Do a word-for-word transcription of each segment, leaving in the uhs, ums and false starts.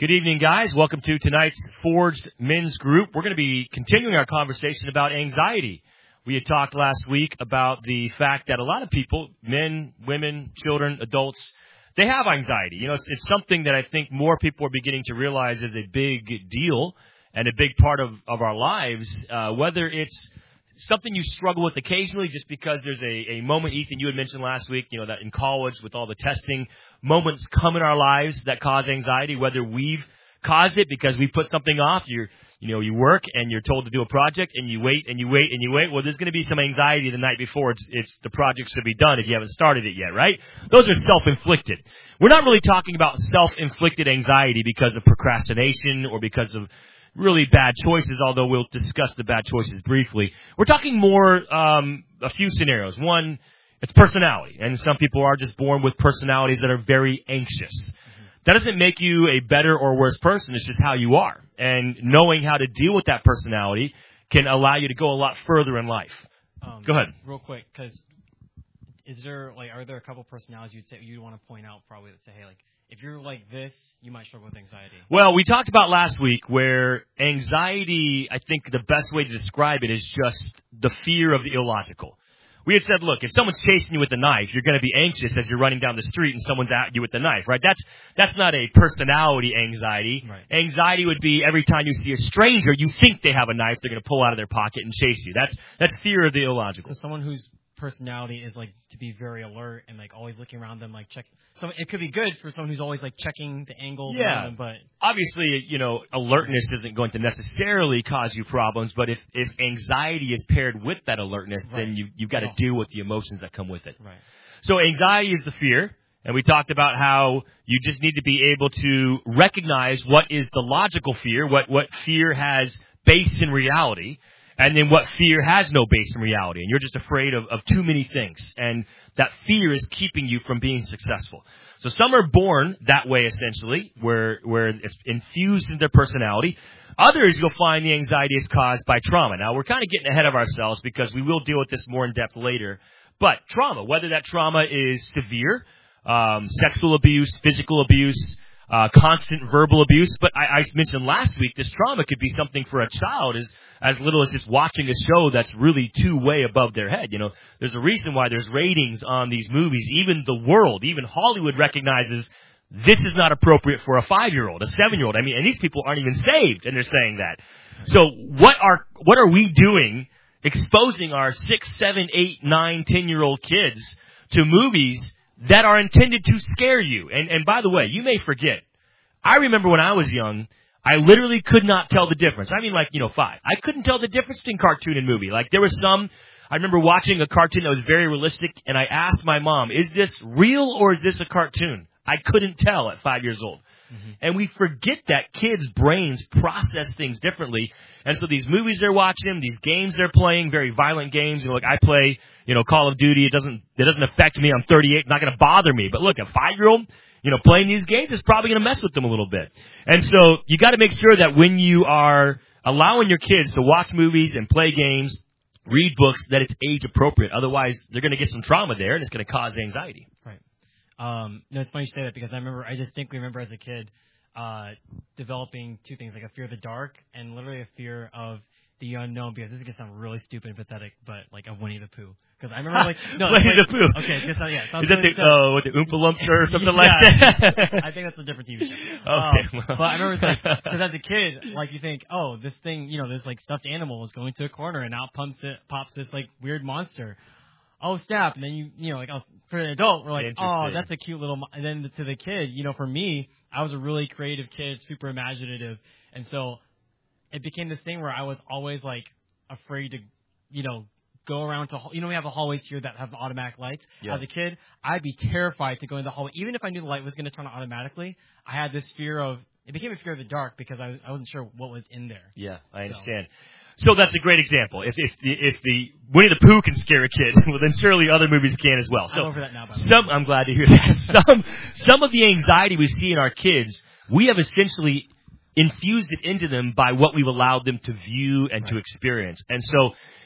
Good evening, guys. Welcome to tonight's Forged Men's Group. We're going to be continuing our conversation about anxiety. We had talked last week about the fact that a lot of people, men, women, children, adults, they have anxiety. You know, it's, it's something that I think more people are beginning to realize is a big deal and a big part of, of our lives, uh, whether it's something you struggle with occasionally just because there's a, a moment, Ethan, you had mentioned last week, you know, that in college with all the testing, moments come in our lives that cause anxiety, whether we've caused it because we put something off. You're, you know, you work and you're told to do a project and you wait and you wait and you wait. Well, there's going to be some anxiety the night before it's, it's the project should be done if you haven't started it yet, right? Those are self-inflicted. We're not really talking about self-inflicted anxiety because of procrastination or because of really bad choices, although we'll discuss the bad choices briefly. We're talking more, um, a few scenarios. One, it's personality, and some people are just born with personalities that are very anxious. Mm-hmm. That doesn't make you a better or worse person. It's just how you are. And knowing how to deal with that personality can allow you to go a lot further in life. Um, go ahead. Real quick, because is there, like, are there a couple personalities you'd say you'd want to point out probably that say, hey, like, if you're like this, you might struggle with anxiety? Well, we talked about last week where anxiety, I think the best way to describe it is just the fear of the illogical. We had said, look, if someone's chasing you with a knife, you're going to be anxious as you're running down the street and someone's at you with the knife, right? That's that's not a personality anxiety. Right. Anxiety would be every time you see a stranger, you think they have a knife, they're going to pull out of their pocket and chase you. That's that's fear of the illogical. So someone whose personality is like to be very alert and like always looking around them, like check. So it could be good for someone who's always like checking the angles yeah. around them, but obviously, you know, alertness isn't going to necessarily cause you problems, but if, if anxiety is paired with that alertness, right. then you, you've got to oh. deal with the emotions that come with it. Right. So anxiety is the fear, and we talked about how you just need to be able to recognize what is the logical fear, what, what fear has base in reality, and then what fear has no base in reality. And you're just afraid of, of too many things. And that fear is keeping you from being successful. So some are born that way, essentially, where where it's infused in their personality. Others, you'll find the anxiety is caused by trauma. Now, we're kind of getting ahead of ourselves because we will deal with this more in depth later. But trauma, whether that trauma is severe, um, sexual abuse, physical abuse, uh, constant verbal abuse. But I, I mentioned last week, this trauma could be something for a child as as little as just watching a show that's really too way above their head. You know, there's a reason why there's ratings on these movies. Even the world, even Hollywood recognizes this is not appropriate for a five-year-old, a seven-year-old. I mean, and these people aren't even saved, and they're saying that. So what are what are we doing exposing our six, seven, eight, nine, ten-year-old kids to movies that are intended to scare you? And, and by the way, you may forget, I remember when I was young, I literally could not tell the difference. I mean, like, you know, five. I couldn't tell the difference between cartoon and movie. Like, there was some, I remember watching a cartoon that was very realistic, and I asked my mom, is this real or is this a cartoon? I couldn't tell at five years old. Mm-hmm. And we forget that kids' brains process things differently. And so these movies they're watching, these games they're playing, very violent games. You know, like I play, you know, Call of Duty. It doesn't, it doesn't affect me. I'm thirty-eight. It's not going to bother me. But look, a five-year-old, you know, playing these games is probably going to mess with them a little bit. And so you got to make sure that when you are allowing your kids to watch movies and play games, read books, that it's age appropriate. Otherwise, they're going to get some trauma there, and it's going to cause anxiety. Right. Um, no, it's funny you say that because I remember, I distinctly remember as a kid uh, developing two things, like a fear of the dark and literally a fear of the unknown, because this is going to sound really stupid and pathetic, but like of Winnie the Pooh. Because I remember like... no, Winnie like, the Pooh. Okay, guess, yeah. Is that the, oh, what, the Oompa Lumps or something yeah, like that? I think that's a different T V show. Okay. Um, Well. But I remember, like, because as a kid, like you think, oh, this thing, you know, this like stuffed animal is going to a corner and out pumps it, pops this like weird monster. Oh, snap. And then you, you know, like oh, for an adult, we're like, oh, that's a cute little, mo-. And then to the kid, you know, for me, I was a really creative kid, super imaginative. And so it became this thing where I was always like, afraid to, you know, go around to, you know, we have the hallways here that have automatic lights. Yeah. As a kid, I'd be terrified to go in the hallway. Even if I knew the light was going to turn on automatically, I had this fear of, it became a fear of the dark because I, I wasn't sure what was in there. Yeah, I understand. So, so that's a great example. If, if the, if the Winnie the Pooh can scare a kid, well, then surely other movies can as well. So I'm over that now, by the some, way. I'm glad to hear that. some, some of the anxiety we see in our kids, we have essentially infused it into them by what we've allowed them to view and right. to experience. And so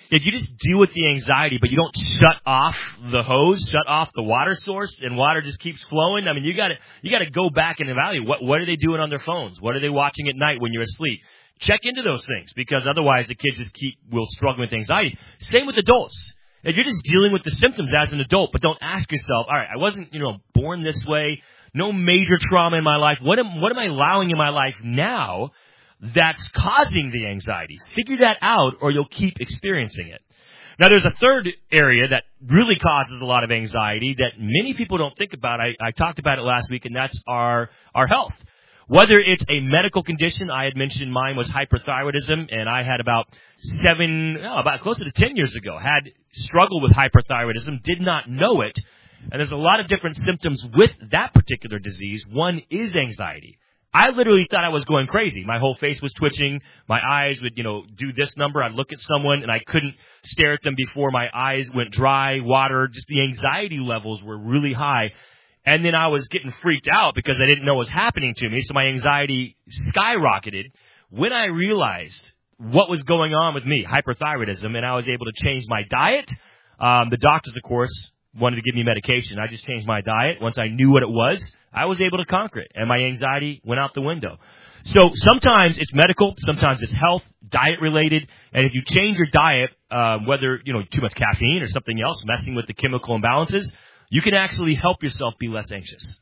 if you just deal with the anxiety, but you don't shut off the hose, shut off the water source, and water just keeps flowing, I mean, you got to you got to go back and evaluate what what are they doing on their phones? What are they watching at night when you're asleep? Check into those things, because otherwise the kids just keep will struggle with anxiety. Same with adults. If you're just dealing with the symptoms as an adult, but don't ask yourself, all right, I wasn't, you know, born this way, no major trauma in my life. What am what am I allowing in my life now that's causing the anxiety? Figure that out, or you'll keep experiencing it. Now, there's a third area that really causes a lot of anxiety that many people don't think about. I, I talked about it last week, and that's our, our health. Whether it's a medical condition, I had mentioned mine was hyperthyroidism, and I had about seven, no, about closer to ten years ago, had struggled with hyperthyroidism, did not know it, and there's a lot of different symptoms with that particular disease. One is anxiety. I literally thought I was going crazy. My whole face was twitching. My eyes would, you know, do this number. I'd look at someone, and I couldn't stare at them before my eyes went dry, water. Just the anxiety levels were really high. And then I was getting freaked out because I didn't know what was happening to me. So my anxiety skyrocketed when I realized what was going on with me, hyperthyroidism, and I was able to change my diet. Um, the doctors, of course, wanted to give me medication. I just changed my diet. Once I knew what it was, I was able to conquer it, and my anxiety went out the window. So sometimes it's medical, sometimes it's health, diet-related, and if you change your diet, uh, whether, you know, too much caffeine or something else, messing with the chemical imbalances, you can actually help yourself be less anxious.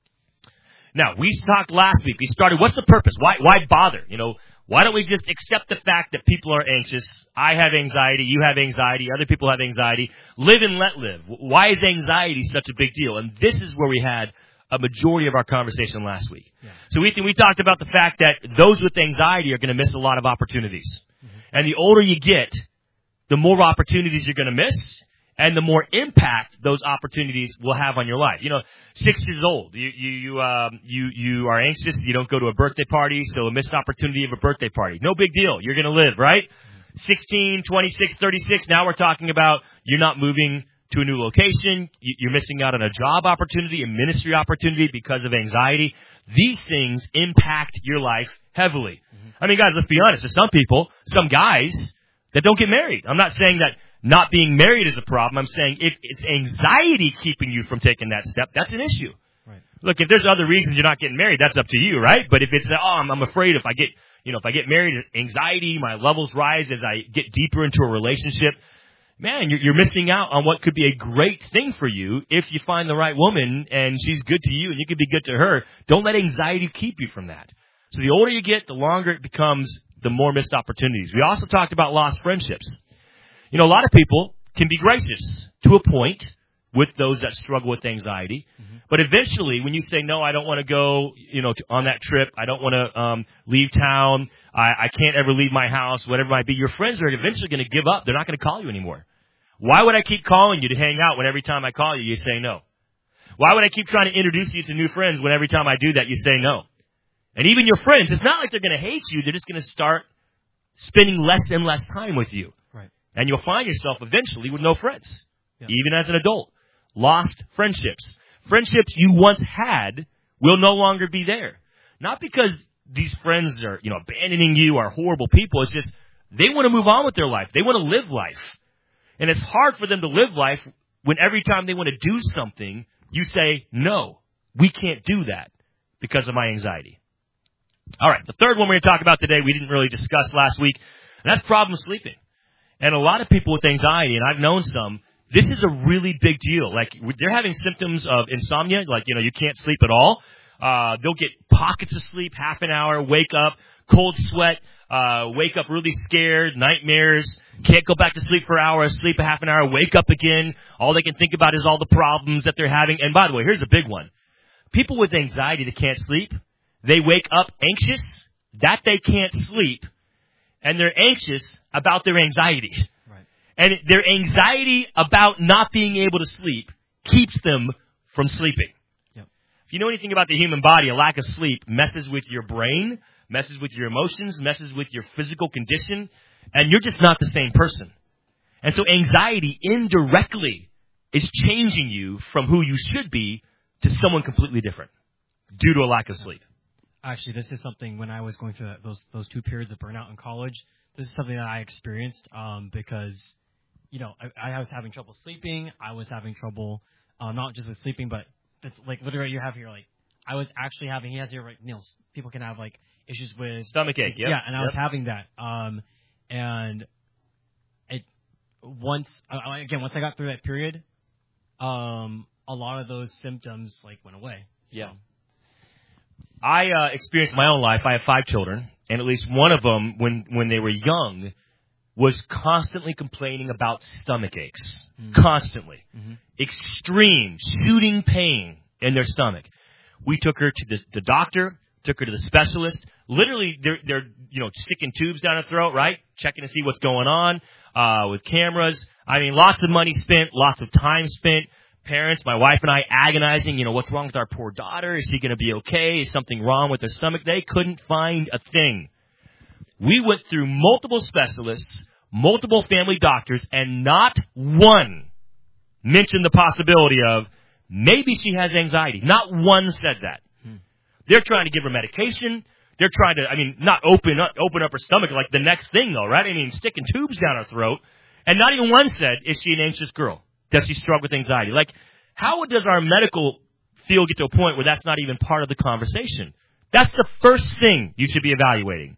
Now, we talked last week, we started, what's the purpose? Why, why bother? You know, why don't we just accept the fact that people are anxious? I have anxiety, you have anxiety, other people have anxiety. Live and let live. Why is anxiety such a big deal? And this is where we had a majority of our conversation last week. Yeah. So we, we talked about the fact that those with anxiety are going to miss a lot of opportunities. Mm-hmm. And the older you get, the more opportunities you're going to miss, and the more impact those opportunities will have on your life. You know, six years old, you you you um, you you are anxious. You don't go to a birthday party, so a missed opportunity of a birthday party. No big deal. You're going to live, right? sixteen, twenty-six, thirty-six. Now we're talking about you're not moving to a new location. You're missing out on a job opportunity, a ministry opportunity because of anxiety. These things impact your life heavily. Mm-hmm. I mean, guys, let's be honest. There's some people, some guys that don't get married. I'm not saying that not being married is a problem. I'm saying if it's anxiety keeping you from taking that step, that's an issue. Right. Look, if there's other reasons you're not getting married, that's up to you, right? But if it's, oh, I'm, I'm afraid if I get, you know, if I get married, anxiety, my levels rise as I get deeper into a relationship, man, you're, you're missing out on what could be a great thing for you if you find the right woman and she's good to you and you can be good to her. Don't let anxiety keep you from that. So the older you get, the longer it becomes, the more missed opportunities. We also talked about lost friendships. You know, a lot of people can be gracious to a point with those that struggle with anxiety. Mm-hmm. But eventually, when you say, no, I don't want to go, you know, to, on that trip, I don't want to um, leave town, I, I can't ever leave my house, whatever it might be, your friends are eventually going to give up. They're not going to call you anymore. Why would I keep calling you to hang out when every time I call you, you say no? Why would I keep trying to introduce you to new friends when every time I do that, you say no? And even your friends, it's not like they're going to hate you. They're just going to start spending less and less time with you. Right. And you'll find yourself eventually with no friends, yeah. Even as an adult. Lost friendships. Friendships you once had will no longer be there. Not because these friends are, you know, abandoning you, are horrible people. It's just they want to move on with their life. They want to live life. And it's hard for them to live life when every time they want to do something, you say, no, we can't do that because of my anxiety. All right, the third one we're going to talk about today we didn't really discuss last week, and that's problem sleeping. And a lot of people with anxiety, and I've known some, this is a really big deal. Like, they're having symptoms of insomnia, like, you know, you can't sleep at all. Uh, they'll get pockets of sleep, half an hour, wake up, cold sweat, uh, wake up really scared, nightmares, can't go back to sleep for hours, sleep a half an hour, wake up again. All they can think about is all the problems that they're having. And by the way, here's a big one. People with anxiety that can't sleep, they wake up anxious that they can't sleep, and they're anxious about their anxiety. Right. And their anxiety about not being able to sleep keeps them from sleeping. Yep. If you know anything about the human body, a lack of sleep messes with your brain, messes with your emotions, messes with your physical condition, and you're just not the same person. And so anxiety indirectly is changing you from who you should be to someone completely different due to a lack of sleep. Actually, this is something when I was going through those those two periods of burnout in college, this is something that I experienced um, because you know, I, I was having trouble sleeping. I was having trouble, uh, not just with sleeping, but it's like literally you have here, like, I was actually having, he has here, like, you know, people can have, like, issues with stomach ache, yep. Yeah, and I yep. was having that. Um, and it, once, uh, again, once I got through that period, um, a lot of those symptoms, like, went away. Yeah. So. I uh, experienced in my own life. I have five children, and at least one of them, when, when they were young, was constantly complaining about stomach aches. Mm-hmm. Constantly. Mm-hmm. Extreme, shooting pain in their stomach. We took her to the, the doctor, took her to the specialist. Literally, they're, they're, you know, sticking tubes down her throat, right? Checking to see what's going on, uh, with cameras. I mean, lots of money spent, lots of time spent. Parents, my wife and I agonizing, you know, what's wrong with our poor daughter? Is she going to be okay? Is something wrong with her stomach? They couldn't find a thing. We went through multiple specialists, multiple family doctors, and not one mentioned the possibility of maybe she has anxiety. Not one said that. Hmm. They're trying to give her medication. They're trying to, I mean, not open up, open up her stomach like the next thing, though, right? I mean, sticking tubes down her throat. And not even one said, is she an anxious girl? Does she struggle with anxiety? Like, how does our medical field get to a point where that's not even part of the conversation? That's the first thing you should be evaluating.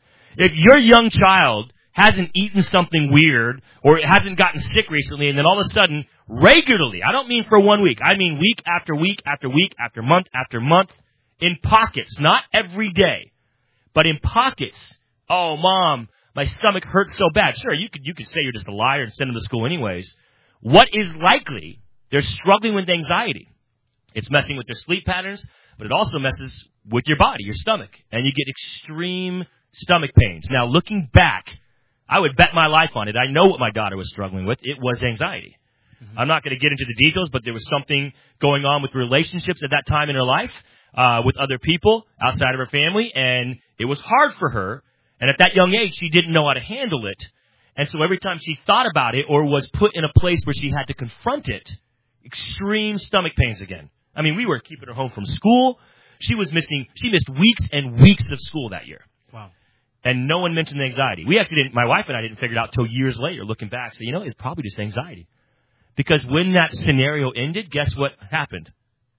If your young child hasn't eaten something weird or hasn't gotten sick recently and then all of a sudden, regularly, I don't mean for one week, I mean week after week after week after month after month, in pockets, not every day, but in pockets, oh, Mom, my stomach hurts so bad. Sure, you could you could say you're just a liar and send them to school anyways. What is likely? They're struggling with anxiety. It's messing with their sleep patterns, but it also messes with your body, your stomach, and you get extreme stomach pains. Now, looking back, I would bet my life on it. I know what my daughter was struggling with. It was anxiety. Mm-hmm. I'm not going to get into the details, but there was something going on with relationships at that time in her life uh, with other people outside of her family, and it was hard for her. And at that young age, she didn't know how to handle it. And so every time she thought about it or was put in a place where she had to confront it, extreme stomach pains again. I mean, we were keeping her home from school. She was missing, she missed weeks and weeks of school that year. Wow. And no one mentioned the anxiety. We actually didn't, my wife and I didn't figure it out till years later, looking back. So, you know, it's probably just anxiety. Because when that scenario ended, guess what happened?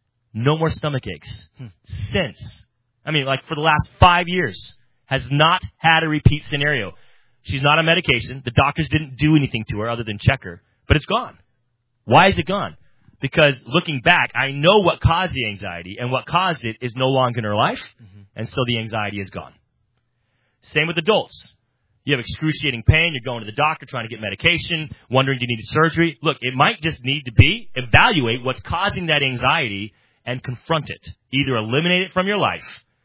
No more stomach aches. Hmm. Since. I mean, like for the last five years, has not had a repeat scenario. She's not on medication. The doctors didn't do anything to her other than check her. But it's gone. Why is it gone? Because looking back, I know what caused the anxiety, and what caused it is no longer in her life, mm-hmm. and so the anxiety is gone. Same with adults. You have excruciating pain. You're going to the doctor trying to get medication, wondering do you need surgery. Look, it might just need to be evaluate what's causing that anxiety and confront it. Either eliminate it from your life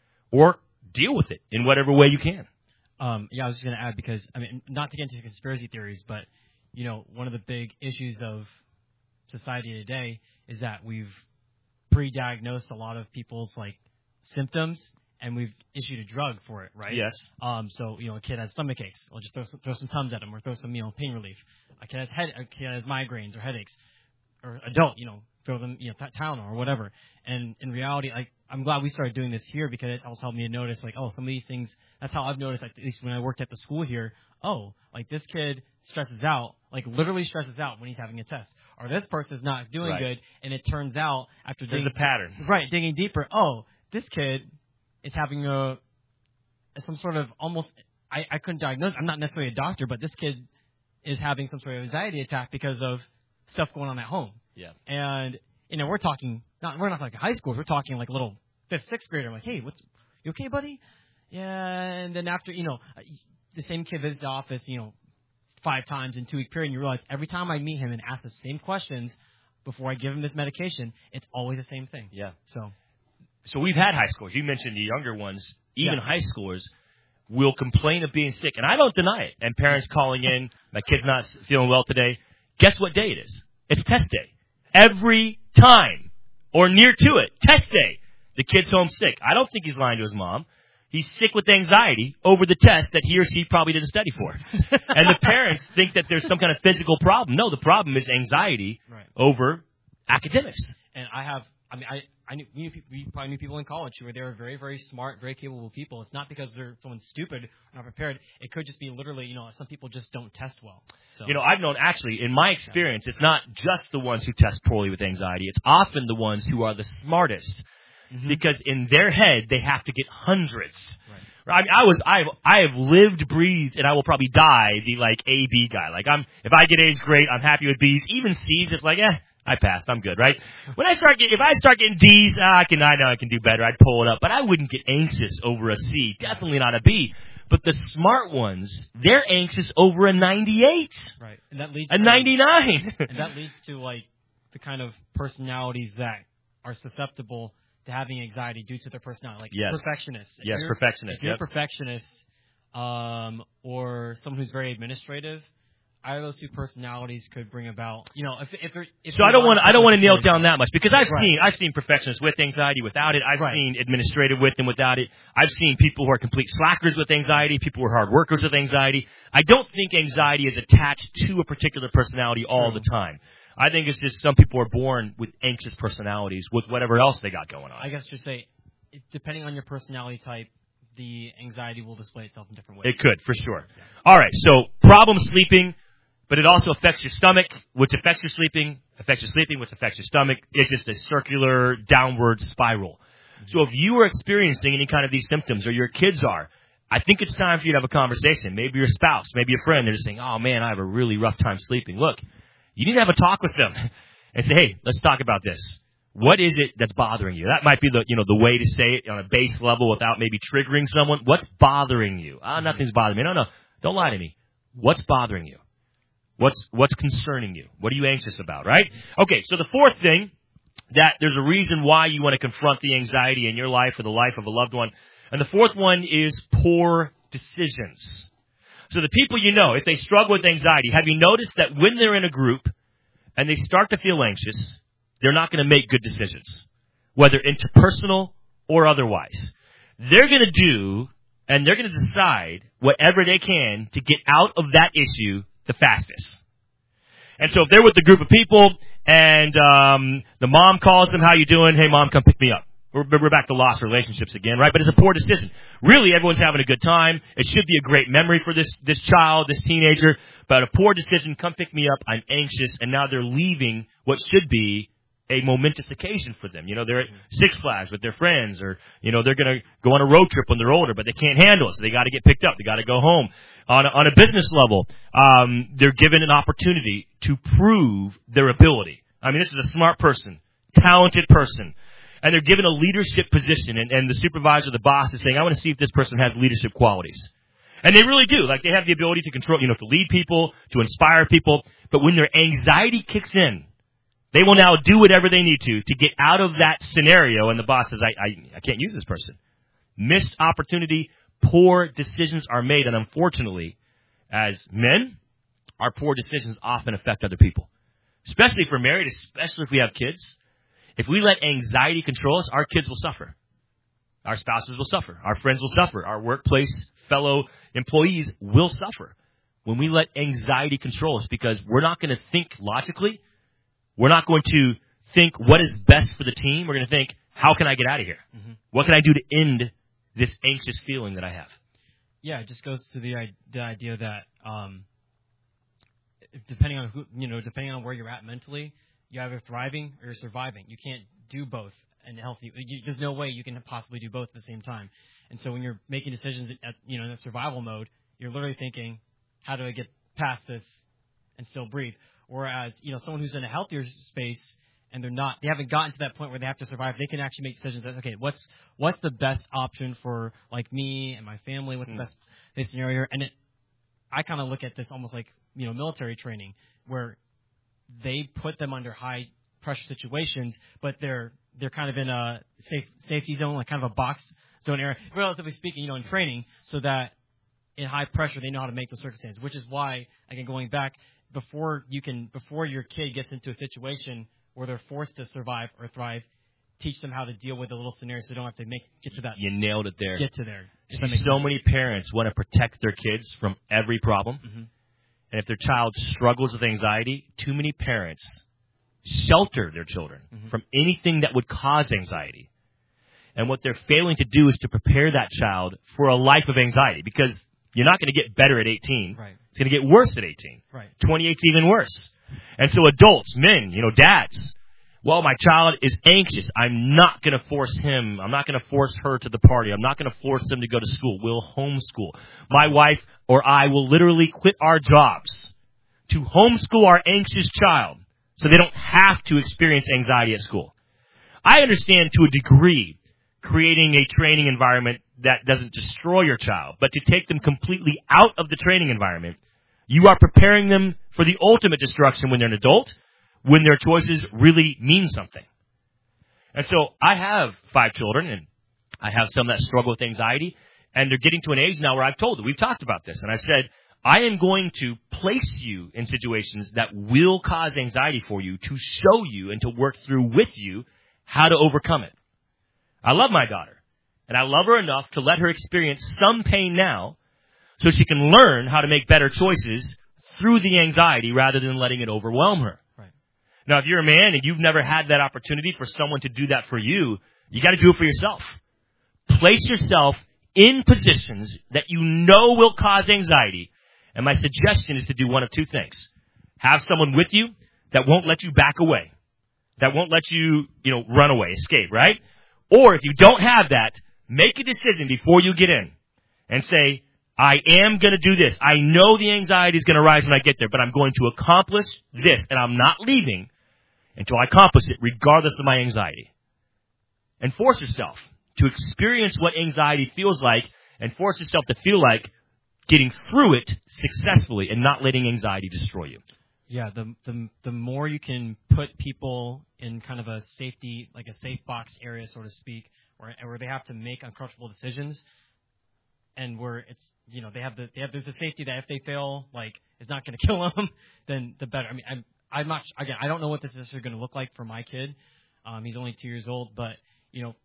or deal with it in whatever way you can. Um, yeah, I was just going to add because, I mean, not to get into conspiracy theories, but, you know, one of the big issues of society today is that we've pre-diagnosed a lot of people's, like, symptoms, and we've issued a drug for it, right? Yes. Um, so, you know, a kid has stomach aches. We'll just throw some, throw some Tums at him or throw some, you know, pain relief. A kid has head, a kid has migraines or headaches. Or adult, you know, throw them, you know, Tylenol or whatever. And in reality, like, I'm glad we started doing this here because it's also helped me to notice, like, oh, some of these things, that's how I've noticed, like, at least when I worked at the school here, oh, like, this kid stresses out, like, literally stresses out when he's having a test. Or this person's not doing right. good, and it turns out after There's digging, a pattern. Right, digging deeper, oh, this kid is having a, some sort of almost, I, I couldn't diagnose, I'm not necessarily a doctor, but this kid is having some sort of anxiety attack because of stuff going on at home. Yeah. And, you know, we're talking, not we're not like high school, we're talking like a little fifth, sixth grader. I'm like, hey, what's, you okay, buddy? Yeah, and then after, you know, the same kid visits the office, you know, five times in two week period, and you realize every time I meet him and ask the same questions before I give him this medication, it's always the same thing. Yeah. So, so we've had high schoolers. You mentioned the younger ones, even yeah. high schoolers will complain of being sick, and I don't deny it. And parents calling in, my kid's not feeling well today. Guess what day it is? It's test day. Every time, or near to it, test day, the kid's home sick. I don't think he's lying to his mom. He's sick with anxiety over the test that he or she probably didn't study for. And the parents think that there's some kind of physical problem. No, the problem is anxiety right. over academics. And I have, I mean, I, I knew we, we probably knew people in college who were they were very, very smart, very capable people. It's not because they're someone stupid or not prepared. It could just be literally, you know, some people just don't test well. So, you know, I've known actually in my experience, it's not just the ones who test poorly with anxiety. It's often the ones who are the smartest mm-hmm. because in their head they have to get hundreds. Right. I mean, I was, I've, I have lived, breathed, and I will probably die the like A B guy. Like I'm, if I get A's, great. I'm happy with B's. Even C's, it's like, eh. I passed. I'm good, right? When I start getting, if I start getting D's, ah, I can, I know I can do better. I'd pull it up, but I wouldn't get anxious over a C. Definitely not a B. But the smart ones, they're anxious over a ninety-eight. Right. And that leads a to, ninety-nine. And that leads to like the kind of personalities that are susceptible to having anxiety due to their personality, like yes. perfectionists. Yes, if perfectionists. If you're yep. a perfectionist, um, or someone who's very administrative. Either those two personalities could bring about, you know, if if, if so I don't want I don't want to nail it down that much because I've right. seen I've seen perfectionists with anxiety without it. I've right. seen administrative with and without it. I've seen people who are complete slackers with anxiety, people who are hard workers with anxiety. I don't think anxiety is attached to a particular personality all True. the time. I think it's just some people are born with anxious personalities with whatever else they got going on. I guess just say, depending on your personality type, the anxiety will display itself in different ways. It could, for sure. Yeah. All right, so problem sleeping. But it also affects your stomach, which affects your sleeping, affects your sleeping, which affects your stomach. It's just a circular downward spiral. Mm-hmm. So if you are experiencing any kind of these symptoms, or your kids are, I think it's time for you to have a conversation. Maybe your spouse, maybe a friend, they're just saying, oh man, I have a really rough time sleeping. Look, you need to have a talk with them and say, hey, let's talk about this. What is it that's bothering you? That might be the, you know, the way to say it on a base level without maybe triggering someone. What's bothering you? Ah, oh, nothing's bothering me. No, no, don't lie to me. What's bothering you? What's what's concerning you? What are you anxious about, right? Okay, so the fourth thing, that there's a reason why you want to confront the anxiety in your life or the life of a loved one. And the fourth one is poor decisions. So the people you know, if they struggle with anxiety, have you noticed that when they're in a group and they start to feel anxious, they're not going to make good decisions, whether interpersonal or otherwise. They're going to do and they're going to decide whatever they can to get out of that issue the fastest. And so if they're with a group of people and um the mom calls them, how you doing? Hey, mom, come pick me up. We're, we're back to lost relationships again, right? But it's a poor decision. Really, everyone's having a good time. It should be a great memory for this this child, this teenager. But a poor decision, come pick me up. I'm anxious. And now they're leaving what should be a momentous occasion for them. You know, they're at Six Flags with their friends, or, you know, they're going to go on a road trip when they're older, but they can't handle it, so they got to get picked up. They got to go home. On a, on a business level, um, they're given an opportunity to prove their ability. I mean, this is a smart person, talented person, and they're given a leadership position, and, and the supervisor, the boss, is saying, I want to see if this person has leadership qualities. And they really do. Like, they have the ability to control, you know, to lead people, to inspire people, but when their anxiety kicks in, they will now do whatever they need to to get out of that scenario, and the boss says, I, I, I can't use this person. Missed opportunity, poor decisions are made, and unfortunately, as men, our poor decisions often affect other people. Especially if we're married, especially if we have kids. If we let anxiety control us, our kids will suffer. Our spouses will suffer. Our friends will suffer. Our workplace fellow employees will suffer when we let anxiety control us, because we're not going to think logically. We're not going to think what is best for the team. We're going to think, how can I get out of here? Mm-hmm. What can I do to end this anxious feeling that I have? Yeah, it just goes to the, the idea that um, depending on who, you know, depending on where you're at mentally, you're either thriving or you're surviving. You can't do both and healthy. You, there's no way you can possibly do both at the same time. And so when you're making decisions at, you know, in a survival mode, you're literally thinking, how do I get past this and still breathe? Whereas, you know, someone who's in a healthier space and they're not, they haven't gotten to that point where they have to survive, they can actually make decisions that, okay, what's what's the best option for, like, me and my family? What's mm. the best case scenario here? And it, I kind of look at this almost like, you know, military training, where they put them under high pressure situations, but they're they're kind of in a safe safety zone, like kind of a boxed zone area, relatively speaking, you know, in training, so that in high pressure they know how to make those circumstances. Which is why, again, going back, before you can, before your kid gets into a situation where they're forced to survive or thrive, teach them how to deal with the little scenario so they don't have to make get to that. You nailed it there. Get to there. See, so many parents want to protect their kids from every problem. Mm-hmm. And if their child struggles with anxiety, too many parents shelter their children mm-hmm. from anything that would cause anxiety. And what they're failing to do is to prepare that child for a life of anxiety, because you're not going to get better at eighteen. Right. It's going to get worse at eighteen. Right. twenty-eight's even worse. And so adults, men, you know, dads, well, my child is anxious. I'm not going to force him. I'm not going to force her to the party. I'm not going to force them to go to school. We'll homeschool. My wife or I will literally quit our jobs to homeschool our anxious child so they don't have to experience anxiety at school. I understand to a degree creating a training environment that doesn't destroy your child, but to take them completely out of the training environment, you are preparing them for the ultimate destruction when they're an adult, when their choices really mean something. And so I have five children, and I have some that struggle with anxiety, and they're getting to an age now where I've told them, we've talked about this, and I said, I am going to place you in situations that will cause anxiety for you to show you and to work through with you how to overcome it. I love my daughter, and I love her enough to let her experience some pain now so she can learn how to make better choices through the anxiety rather than letting it overwhelm her. Right. Now, if you're a man and you've never had that opportunity for someone to do that for you, you got to do it for yourself. Place yourself in positions that you know will cause anxiety. And my suggestion is to do one of two things. Have someone with you that won't let you back away, that won't let you, you know, run away, escape, right? Or if you don't have that, make a decision before you get in and say, I am going to do this. I know the anxiety is going to rise when I get there, but I'm going to accomplish this, and I'm not leaving until I accomplish it, regardless of my anxiety. And force yourself to experience what anxiety feels like, and force yourself to feel like getting through it successfully and not letting anxiety destroy you. Yeah, the the the more you can put people in kind of a safety, like a safe box area, so to speak, where where they have to make uncomfortable decisions, and where it's, you know, they have the they have there's the safety that if they fail, like, it's not going to kill them, then the better. I mean, I'm I'm not again. I don't know what this is going to look like for my kid. Um, he's only two years old, but you know,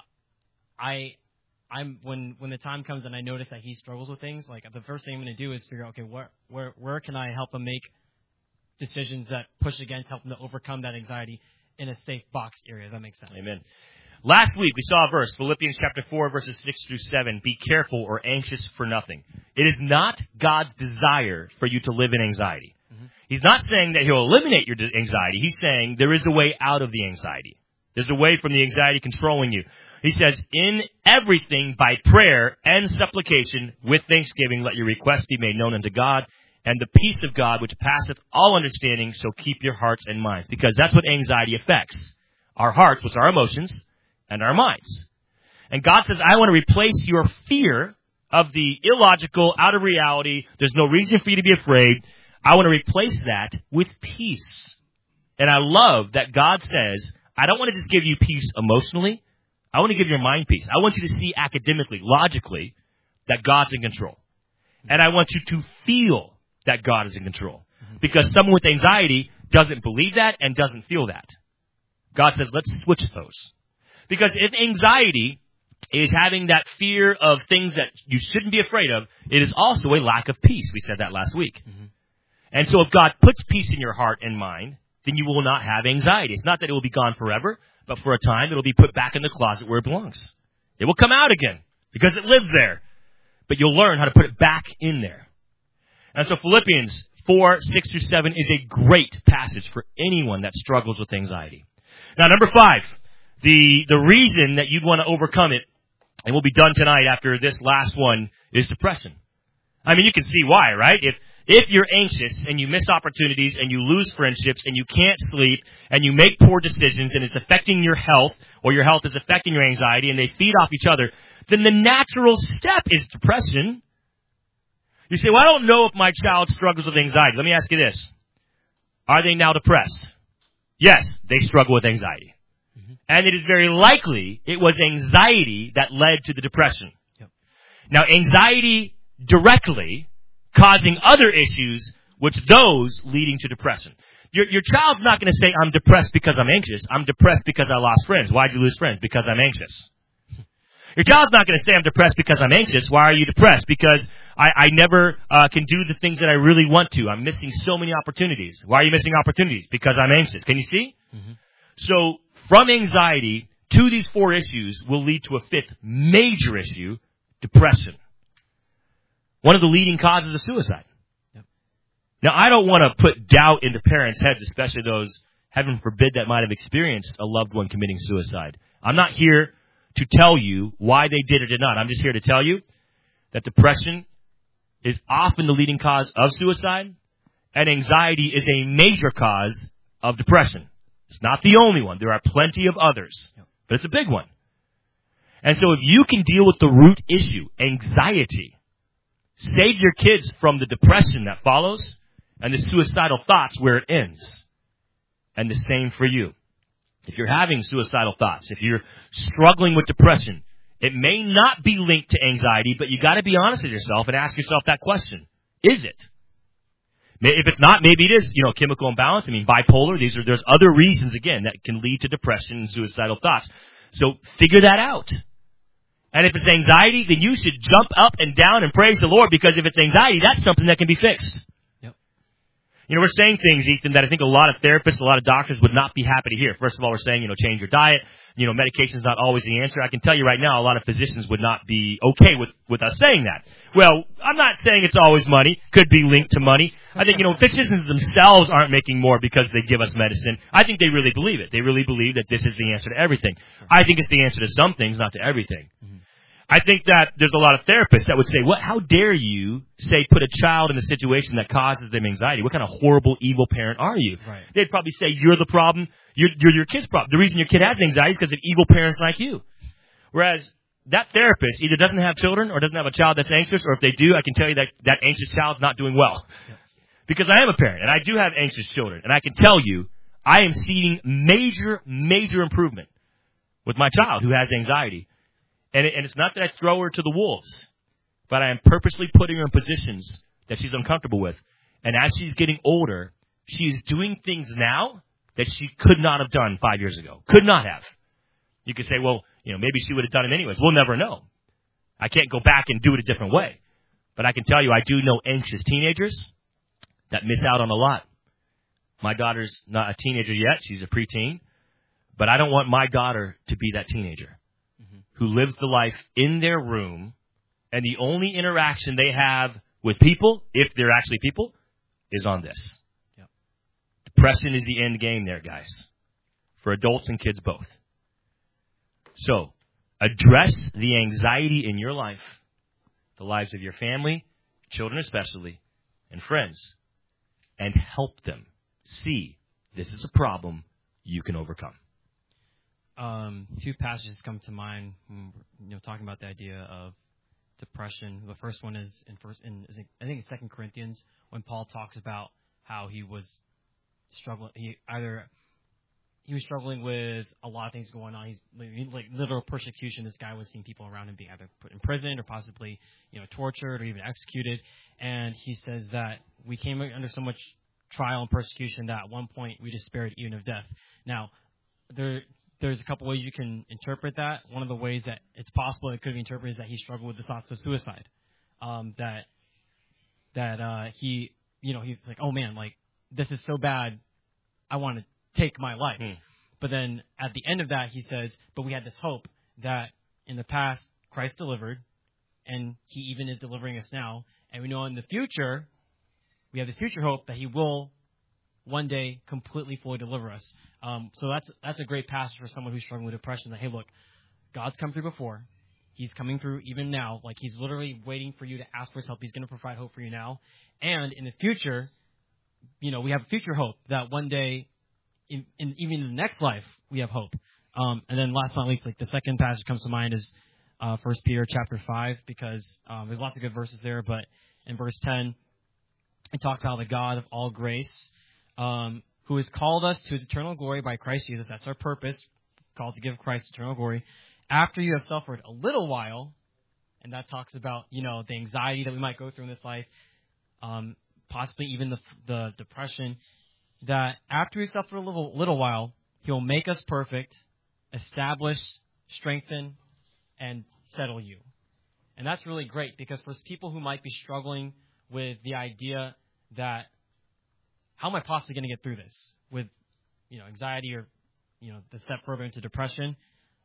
I. I'm when when the time comes and I notice that he struggles with things, like, the first thing I'm going to do is figure out, okay, where where where can I help him make decisions that push against, help him to overcome that anxiety in a safe box area. That makes sense. Amen. Last week we saw a verse, Philippians chapter four, verses six through seven. Be careful or anxious for nothing. It is not God's desire for you to live in anxiety. Mm-hmm. He's not saying that he'll eliminate your anxiety. He's saying there is a way out of the anxiety. There's a way from the anxiety controlling you. He says, in everything by prayer and supplication with thanksgiving, let your requests be made known unto God, and the peace of God, which passeth all understanding, shall keep your hearts and minds. Because that's what anxiety affects. Our hearts, which are our emotions, and our minds. And God says, I want to replace your fear of the illogical, out of reality, there's no reason for you to be afraid. I want to replace that with peace. And I love that God says, I don't want to just give you peace emotionally. I want to give your mind peace. I want you to see academically, logically, that God's in control. And I want you to feel that God is in control. Because someone with anxiety doesn't believe that and doesn't feel that. God says, let's switch those. Because if anxiety is having that fear of things that you shouldn't be afraid of, it is also a lack of peace. We said that last week. Mm-hmm. And so if God puts peace in your heart and mind, then you will not have anxiety. It's not that it will be gone forever, but for a time, it'll be put back in the closet where it belongs. It will come out again because it lives there. But you'll learn how to put it back in there. And so Philippians four, six through seven is a great passage for anyone that struggles with anxiety. Now, number five, the, the reason that you'd want to overcome it, and we'll be done tonight after this last one, is depression. I mean, you can see why, right? If If you're anxious and you miss opportunities and you lose friendships and you can't sleep and you make poor decisions and it's affecting your health or your health is affecting your anxiety and they feed off each other, then the natural step is depression. You say, well, I don't know if my child struggles with anxiety. Let me ask you this. Are they now depressed? Yes, they struggle with anxiety. Mm-hmm. And it is very likely it was anxiety that led to the depression. Yep. Now, anxiety directly causing other issues, which those leading to depression. Your, your child's not going to say, I'm depressed because I'm anxious. I'm depressed because I lost friends. Why'd you lose friends? Because I'm anxious. Your child's not going to say, I'm depressed because I'm anxious. Why are you depressed? Because I, I never uh, can do the things that I really want to. I'm missing so many opportunities. Why are you missing opportunities? Because I'm anxious. Can you see? Mm-hmm. So from anxiety to these four issues will lead to a fifth major issue, depression. One of the leading causes of suicide. Yep. Now, I don't want to put doubt into parents' heads, especially those, heaven forbid, that might have experienced a loved one committing suicide. I'm not here to tell you why they did or did not. I'm just here to tell you that depression is often the leading cause of suicide, and anxiety is a major cause of depression. It's not the only one. There are plenty of others, but it's a big one. And so if you can deal with the root issue, anxiety, save your kids from the depression that follows and the suicidal thoughts where it ends. And the same for you. If you're having suicidal thoughts, if you're struggling with depression, it may not be linked to anxiety, but you got to be honest with yourself and ask yourself that question. Is it? If it's not, maybe it is, you know, chemical imbalance. I mean, bipolar. These are, there's other reasons, again, that can lead to depression and suicidal thoughts. So figure that out. And if it's anxiety, then you should jump up and down and praise the Lord, because if it's anxiety, that's something that can be fixed. Yep. You know, we're saying things, Ethan, that I think a lot of therapists, a lot of doctors would not be happy to hear. First of all, we're saying, you know, change your diet. You know, medication is not always the answer. I can tell you right now, a lot of physicians would not be okay with, with us saying that. Well, I'm not saying it's always money. Could be linked to money. I think, you know, physicians themselves aren't making more because they give us medicine. I think they really believe it. They really believe that this is the answer to everything. I think it's the answer to some things, not to everything. Mm-hmm. I think that there's a lot of therapists that would say, "What? How dare you say put a child in a situation that causes them anxiety? What kind of horrible, evil parent are you?" Right. They'd probably say, "You're the problem. You're, you're your kid's problem. The reason your kid has anxiety is because of evil parents like you." Whereas that therapist either doesn't have children or doesn't have a child that's anxious, or if they do, I can tell you that that anxious child's not doing well. Yeah. Because I am a parent, and I do have anxious children, and I can tell you I am seeing major, major improvement with my child who has anxiety. And, it, and it's not that I throw her to the wolves, but I am purposely putting her in positions that she's uncomfortable with. And as she's getting older, she is doing things now that she could not have done five years ago. Could not have. You could say, well, you know, maybe she would have done it anyways. We'll never know. I can't go back and do it a different way. But I can tell you, I do know anxious teenagers that miss out on a lot. My daughter's not a teenager yet. She's a preteen. But I don't want my daughter to be that teenager who lives the life in their room, and the only interaction they have with people, if they're actually people, is on this. Yep. Depression is the end game there, guys, for adults and kids both. So, address the anxiety in your life, the lives of your family, children especially, and friends, and help them see this is a problem you can overcome. Um, two passages come to mind when we're, you know, talking about the idea of depression. The first one is in first, in I think it's Second Corinthians, when Paul talks about how he was struggling. He either he was struggling with a lot of things going on. He's like literal persecution. This guy was seeing people around him being either put in prison or possibly, you know, tortured or even executed. And he says that we came under so much trial and persecution that at one point we despaired even of death. Now, there. There's a couple ways you can interpret that. One of the ways that it's possible it could be interpreted is that he struggled with the thoughts of suicide. Um, that that uh, he, you know, he's like, oh man, like this is so bad, I want to take my life. Hmm. But then at the end of that, he says, but we had this hope that in the past Christ delivered, and He even is delivering us now, and we know in the future we have this future hope that He will one day completely fully deliver us. Um, so that's that's a great passage for someone who's struggling with depression. That, hey, look, God's come through before. He's coming through even now. Like, He's literally waiting for you to ask for His help. He's going to provide hope for you now. And in the future, you know, we have a future hope that one day, in, in even in the next life, we have hope. Um, and then last but not least, like the second passage that comes to mind is uh, First Peter chapter five, because um, there's lots of good verses there. But in verse ten, it talks about the God of all grace, um, who has called us to His eternal glory by Christ Jesus. That's our purpose, called to give Christ eternal glory. After you have suffered a little while, and that talks about, you know, the anxiety that we might go through in this life, um, possibly even the, the depression, that after we suffer a little, little while, He'll make us perfect, establish, strengthen, and settle you. And that's really great because for people who might be struggling with the idea that, how am I possibly going to get through this with, you know, anxiety or, you know, the step further into depression,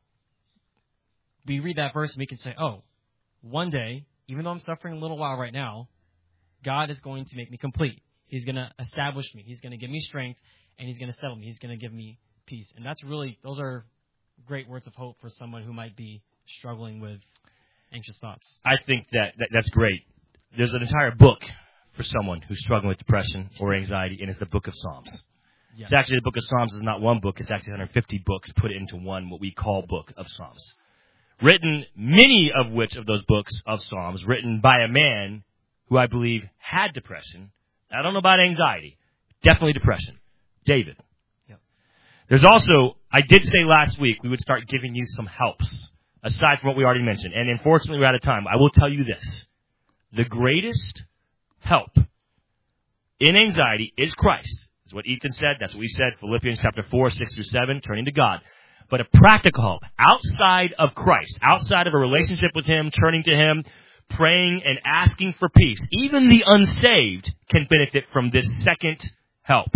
we read that verse and we can say, oh, one day, even though I'm suffering a little while right now, God is going to make me complete. He's going to establish me. He's going to give me strength, and He's going to settle me. He's going to give me peace. And that's really, those are great words of hope for someone who might be struggling with anxious thoughts. I think that, that that's great. There's an entire book for someone who's struggling with depression or anxiety, and it's the book of Psalms. Yes. It's actually, the book of Psalms is not one book. It's actually one hundred fifty books put into one, what we call book of Psalms. Written, many of which of those books of Psalms, written by a man who I believe had depression. I don't know about anxiety. Definitely depression. David. Yep. There's also, I did say last week we would start giving you some helps, aside from what we already mentioned. And unfortunately, we're out of time. I will tell you this. The greatest help in anxiety is Christ. That's what Ethan said. That's what we said. Philippians chapter four, six through seven, turning to God. But a practical help outside of Christ, outside of a relationship with Him, turning to Him, praying and asking for peace. Even the unsaved can benefit from this second help.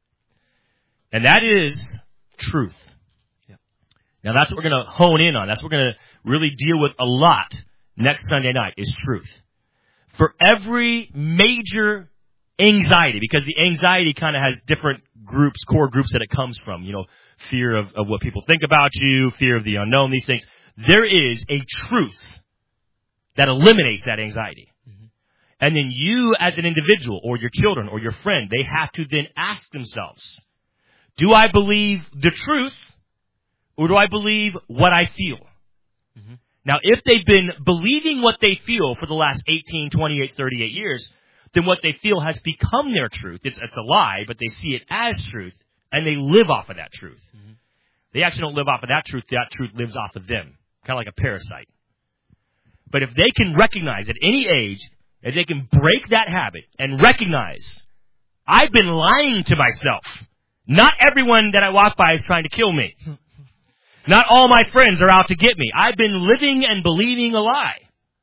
And that is truth. Yep. Now that's what we're going to hone in on. That's what we're going to really deal with a lot next Sunday night is truth. For every major anxiety, because the anxiety kind of has different groups, core groups that it comes from, you know, fear of, of what people think about you, fear of the unknown, these things. There is a truth that eliminates that anxiety. Mm-hmm. And then you as an individual or your children or your friend, they have to then ask themselves, do I believe the truth or do I believe what I feel? Mm-hmm. Now, if they've been believing what they feel for the last eighteen, twenty-eight, thirty-eight years, then what they feel has become their truth. It's, it's a lie, but they see it as truth, and they live off of that truth. Mm-hmm. They actually don't live off of that truth. That truth lives off of them, kind of like a parasite. But if they can recognize at any age, if they can break that habit and recognize, I've been lying to myself. Not everyone that I walk by is trying to kill me. Not all my friends are out to get me. I've been living and believing a lie.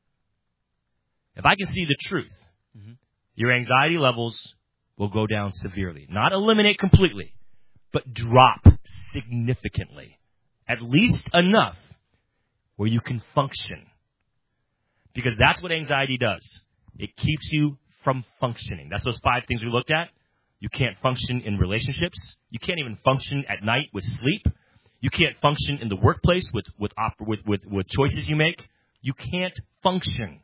If I can see the truth, mm-hmm. your anxiety levels will go down severely. Not eliminate completely, but drop significantly. At least enough where you can function. Because that's what anxiety does. It keeps you from functioning. That's those five things we looked at. You can't function in relationships. You can't even function at night with sleep. You can't function in the workplace with with, with, with, with choices you make. You can't function.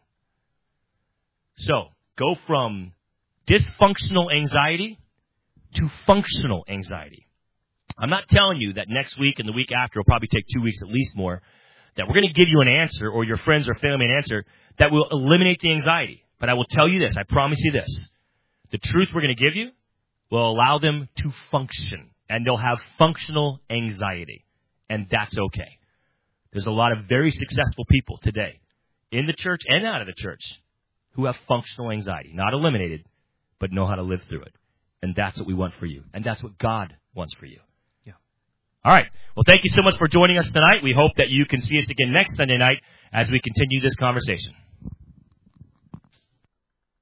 So, go from dysfunctional anxiety to functional anxiety. I'm not telling you that next week and the week after, it'll probably take two weeks at least more, that we're going to give you an answer or your friends or family an answer that will eliminate the anxiety. But I will tell you this, I promise you this. The truth we're going to give you will allow them to function, and they'll have functional anxiety. And that's okay. There's a lot of very successful people today in the church and out of the church who have functional anxiety. Not eliminated, but know how to live through it. And that's what we want for you. And that's what God wants for you. Yeah. All right. Well, thank you so much for joining us tonight. We hope that you can see us again next Sunday night as we continue this conversation.